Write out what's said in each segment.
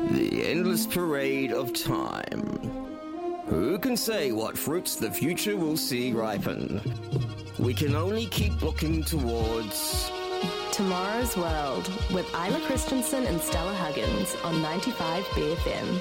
The endless parade of time. Who can say what fruits the future will see ripen? We can only keep looking towards Tomorrow's World with Isla Christensen and Stella Huggins on 95 BFM.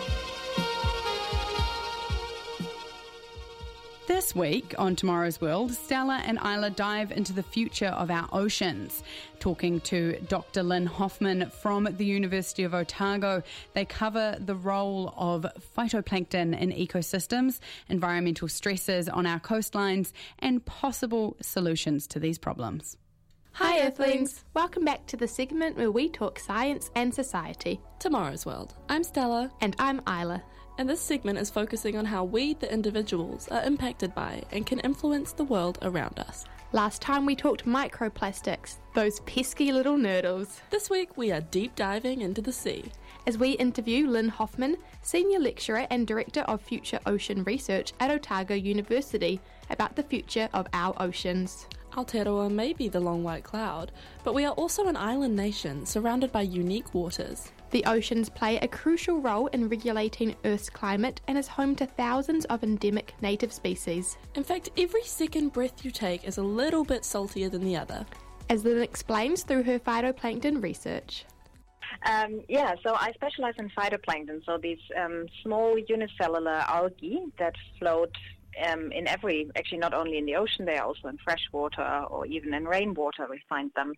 This week on Tomorrow's World, Stella and Isla dive into the future of our oceans. Talking to Dr. Lynn Hoffman from the University of Otago, they cover the role of phytoplankton in ecosystems, environmental stresses on our coastlines, and possible solutions to these problems. Hi Earthlings! Welcome back to the segment where we talk science and society. Tomorrow's World. I'm Stella. And I'm Isla. And this segment is focusing on how we, the individuals, are impacted by and can influence the world around us. Last time we talked microplastics, those pesky little nurdles. This week we are deep diving into the sea. As we interview Lynn Hoffman, Senior Lecturer and Director of Future Ocean Research at Otago University, about the future of our oceans. Aotearoa may be the long white cloud, but we are also an island nation surrounded by unique waters. The oceans play a crucial role in regulating Earth's climate and is home to thousands of endemic native species. In fact, every second breath you take is a little bit saltier than the other. As Lynn explains through her phytoplankton research. So I specialize in phytoplankton, so these small unicellular algae that float in every, actually not only in the ocean, they are also in fresh water or even in rainwater we find them.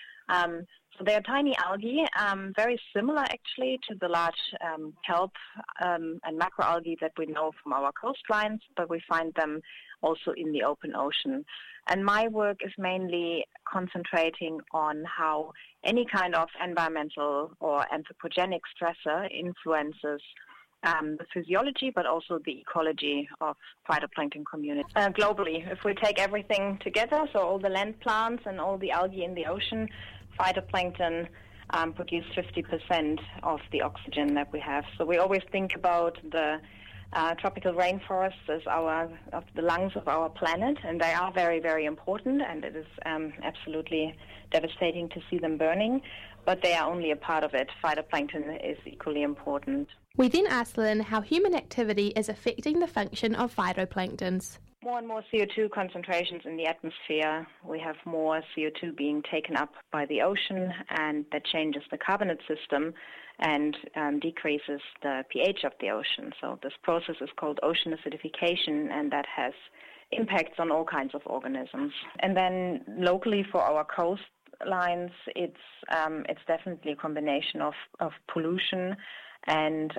So they are tiny algae, very similar actually to the large kelp and macroalgae that we know from our coastlines, but we find them also in the open ocean. And my work is mainly concentrating on how any kind of environmental or anthropogenic stressor influences the physiology, but also the ecology of phytoplankton communities. Globally, if we take everything together, so all the land plants and all the algae in the ocean, phytoplankton produce 50% of the oxygen that we have. So we always think about the tropical rainforests as of the lungs of our planet, and they are very, very important, and it is absolutely devastating to see them burning, but they are only a part of it. Phytoplankton is equally important. We then asked Lynn how human activity is affecting the function of phytoplanktons. More and more CO2 concentrations in the atmosphere. We have more CO2 being taken up by the ocean, and that changes the carbonate system and decreases the pH of the ocean. So this process is called ocean acidification, and that has impacts on all kinds of organisms. And then locally for our coastlines, it's definitely a combination of pollution and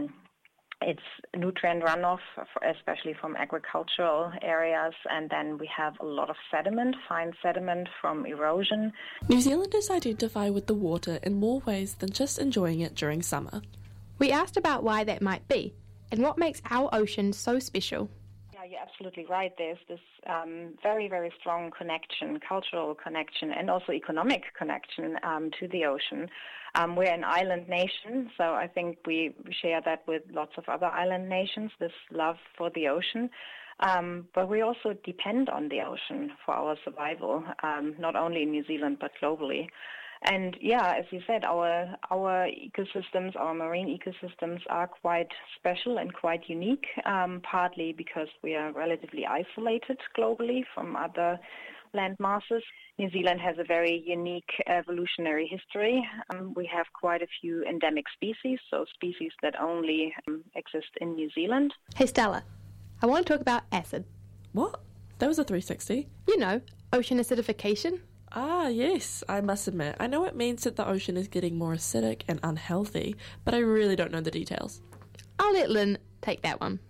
it's nutrient runoff, especially from agricultural areas, and then we have a lot of sediment, fine sediment from erosion. New Zealanders identify with the water in more ways than just enjoying it during summer. We asked about why that might be, and what makes our ocean so special. Yeah, you're absolutely right. There's this very, very strong connection, cultural connection, and also economic connection to the ocean. We're an island nation, so I think we share that with lots of other island nations, this love for the ocean. But we also depend on the ocean for our survival, not only in New Zealand, but globally. And yeah, as you said, our ecosystems, our marine ecosystems are quite special and quite unique, partly because we are relatively isolated globally from other land masses. New Zealand has a very unique evolutionary history. We have quite a few endemic species, so species that only exist in New Zealand. Hey Stella, I want to talk about acid. What? That was a 360. You know, ocean acidification. Ah, yes, I must admit, I know it means that the ocean is getting more acidic and unhealthy, but I really don't know the details. I'll let Lynn take that one.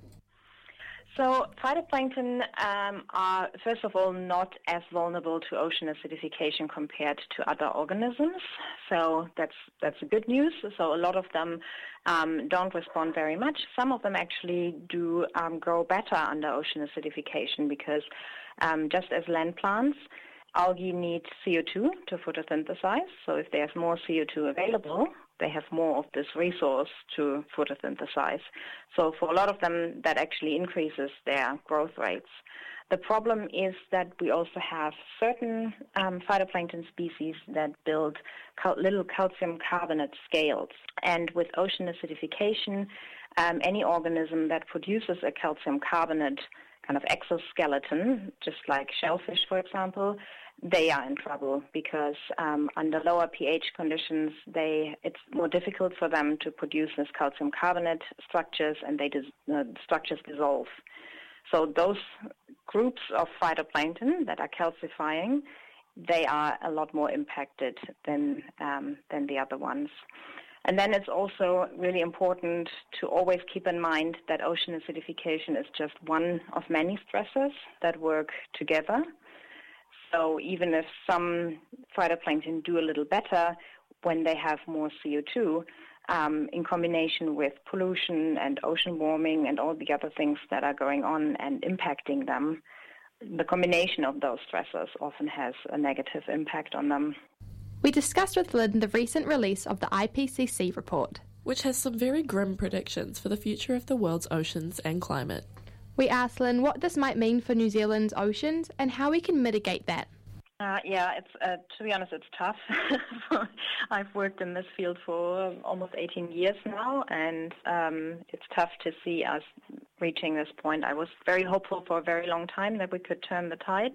So phytoplankton are, first of all, not as vulnerable to ocean acidification compared to other organisms. So that's good news. So a lot of them don't respond very much. Some of them actually do grow better under ocean acidification because just as land plants, algae need CO2 to photosynthesize. So if there's more CO2 available, they have more of this resource to photosynthesize. So for a lot of them, that actually increases their growth rates. The problem is that we also have certain phytoplankton species that build little calcium carbonate scales. And with ocean acidification, any organism that produces a calcium carbonate kind of exoskeleton, just like shellfish, for example, they are in trouble because under lower pH conditions, it's more difficult for them to produce this calcium carbonate structures, and the structures dissolve. So those groups of phytoplankton that are calcifying, they are a lot more impacted than the other ones. And then it's also really important to always keep in mind that ocean acidification is just one of many stressors that work together. So even if some phytoplankton do a little better when they have more CO2, in combination with pollution and ocean warming and all the other things that are going on and impacting them, the combination of those stressors often has a negative impact on them. We discussed with Lynn the recent release of the IPCC report, which has some very grim predictions for the future of the world's oceans and climate. We asked Lynn what this might mean for New Zealand's oceans and how we can mitigate that. It's to be honest, it's tough. I've worked in this field for almost 18 years now, and it's tough to see us reaching this point. I was very hopeful for a very long time that we could turn the tide.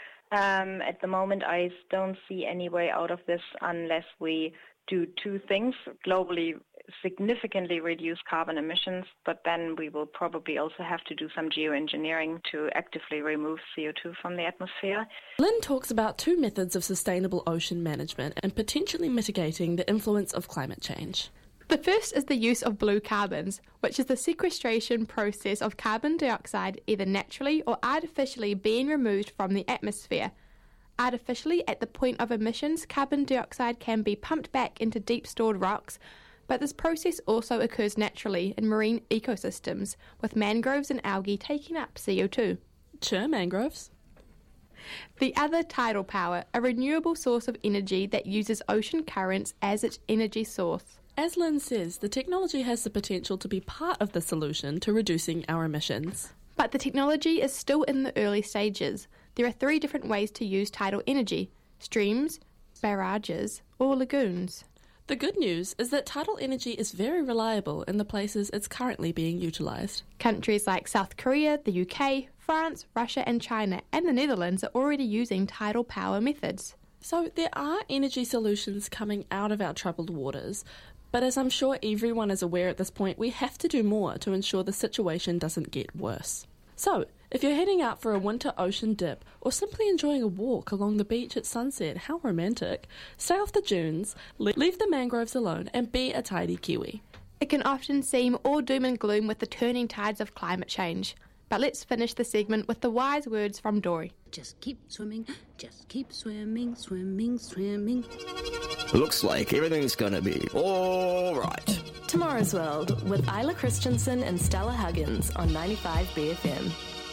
At the moment, I don't see any way out of this unless we do two things: globally significantly reduce carbon emissions, but then we will probably also have to do some geoengineering to actively remove CO2 from the atmosphere. Lynn talks about two methods of sustainable ocean management and potentially mitigating the influence of climate change. The first is the use of blue carbons, which is the sequestration process of carbon dioxide either naturally or artificially being removed from the atmosphere. Artificially, at the point of emissions, carbon dioxide can be pumped back into deep stored rocks, but this process also occurs naturally in marine ecosystems, with mangroves and algae taking up CO2. Sure, mangroves. The other, tidal power, a renewable source of energy that uses ocean currents as its energy source. As Lynn says, the technology has the potential to be part of the solution to reducing our emissions. But the technology is still in the early stages. There are 3 different ways to use tidal energy: streams, barrages, or lagoons. The good news is that tidal energy is very reliable in the places it's currently being utilised. Countries like South Korea, the UK, France, Russia and China and the Netherlands are already using tidal power methods. So there are energy solutions coming out of our troubled waters, but as I'm sure everyone is aware at this point, we have to do more to ensure the situation doesn't get worse. So, if you're heading out for a winter ocean dip or simply enjoying a walk along the beach at sunset, how romantic, stay off the dunes, leave the mangroves alone and be a tidy Kiwi. It can often seem all doom and gloom with the turning tides of climate change. But let's finish the segment with the wise words from Dory. Just keep swimming, swimming, swimming. Looks like everything's gonna be all right. Tomorrow's World with Isla Christensen and Stella Huggins on 95 BFM.